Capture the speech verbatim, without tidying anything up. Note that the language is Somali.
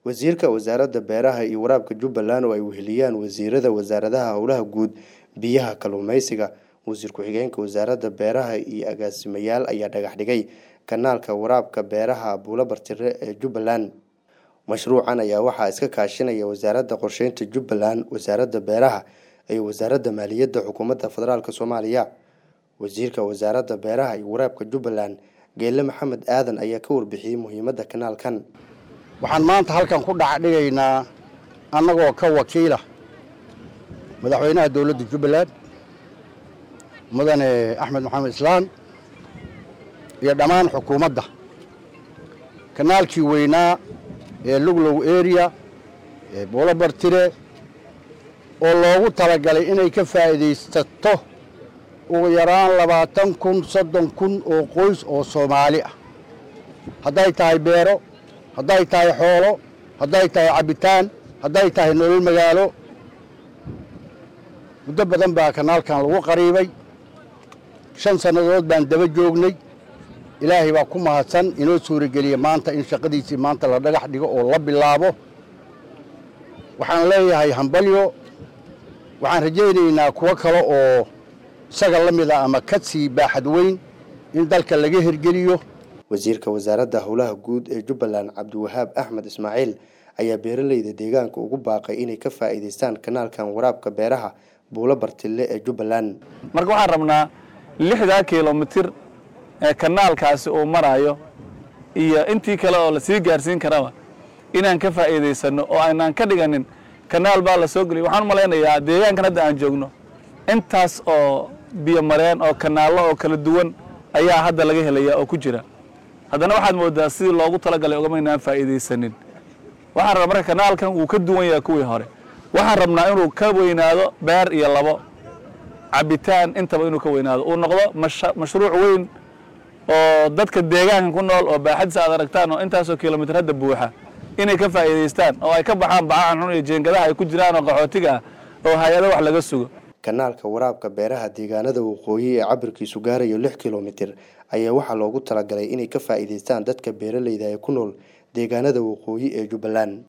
wasiirka wasaaradda beeraha iyo waraabka Jubbaland oo ay weheliyaan wasiirada wasaaradaha howlaha guud biyaha kalluumeysiga wasiir ku-xigeenka wasaaradda beeraha iyo agaasimayaal ayaa dhagax dhigay kanaalka waraabka beeraha Buula Bartire ee Jubbaland. Mashruucan ayaa waxaa iska kaashanaya wasaaradda qorsheynta Jubbaland, wasaaradda beeraha iyo wasaaradda maaliyadda xukuumadda federaalka Soomaaliya. Wasiirka wasaaradda beeraha iyo waraabka Jubbaland Geelle Maxamed Aadan ayaa ka warbixiyay muhiimadda kanaalkan. waxaan maanta halkan ku dhac dhigaynaa annagoo ka wakiila madaxweynaha dawladda Jubbaland mudane Axmed Maxamed Islaan iyo dhammaan xukuumadda kanaalkii weynaa ee Luglow area ee Buula Bartire oo loogu talagalay inay ka faa'iideysato ugu yaraan labaatan kun soddon kun oo qoys oo Soomaali ah hadday tahay beero hadday tahay xoolo hadday tahay cabitaan hadday tahay nolol magaalo muddo badan baa kanaalkan lagu qariibay shan sanadood baan daba joognay ilaahay baa ku mahadsan inoo suurageliyay maanta in shaqadiisii maanta la dhagax dhigo oo la bilaabo waxaan leeyahay hambalyo waxaan rajaynaynaa kuwa kale oo isaga la mid ah ama ka sii baaxad weyn in dalka laga hirgeliyo. wasiirka wasaaradda howlaha guud ee Jubbaland Cabdiwahaab Axmed Ismaaciil ayaa beeraleyda deegaanka ugu baaqay inay ka faa'iideystaan kanaalkan waraabka beeraha Buula Bartire ee Jubbaland. marka waxaan rabnaa lixdan kiiloomitir ee kanaalkaasi uu marayo iyo intii kale oo la sii gaarsiin karaba inaan ka faa'iideysano oo aanan ka dhiganin kanaal baa la soo galay. waxaan maleynayaa deegaankan hadda aan joogno intaas oo biyo mareen oo kanaalo oo kala duwan ayaa hadda laga helaya oo ku jira. haddana waxaad moodaa sidii loogu talagalay ogama inaan faa'iideysanin. waxaan rabaa marka kanaalkan uu ka duwan yahay kuwii hore. waxaan rabnaa inuu ka weynaado beer iyo labo cabitaan intaba inuu ka weynaado uu noqdo mashruuc weyn oo dadka deegaankan ku nool oo baaxadisa aad aragtaan oo intaasoo kiiloomitir hadda buuxa inay ka faa'iideystaan oo ay ka baxaan bacahan xun iyo jeengadaha ay ku jiraan oo qaxootiga ah oo hay'ado wax laga sugo. kanaalka waraabka beeraha deegaanada waqooyi ee cabirkiisu gaarayo lix kiiloomitir ayaa waxaa loogu talagalay inay ka faa'iideystaan dadka beeraleyda ee ku nool deegaanada waqooyi ee Jubbaland.